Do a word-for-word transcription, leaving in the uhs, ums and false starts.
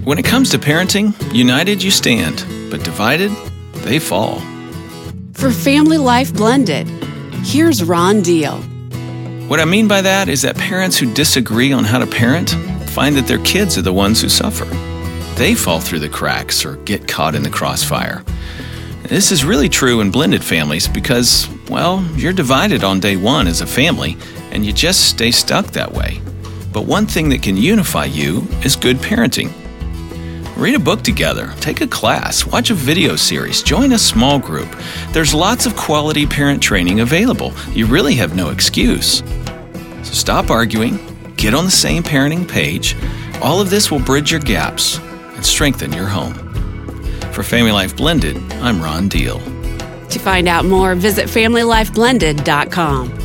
When it comes to parenting, united you stand, but divided, they fall. For Family Life Blended, here's Ron Deal. What I mean by that is that parents who disagree on how to parent find that their kids are the ones who suffer. They fall through the cracks or get caught in the crossfire. This is really true in blended families because, well, you're divided on day one as a family, and you just stay stuck that way. But one thing that can unify you is good parenting. Read a book together, take a class, watch a video series, join a small group. There's lots of quality parent training available. You really have no excuse. So stop arguing, get on the same parenting page. All of this will bridge your gaps and strengthen your home. For Family Life Blended, I'm Ron Deal. To find out more, visit family life blended dot com.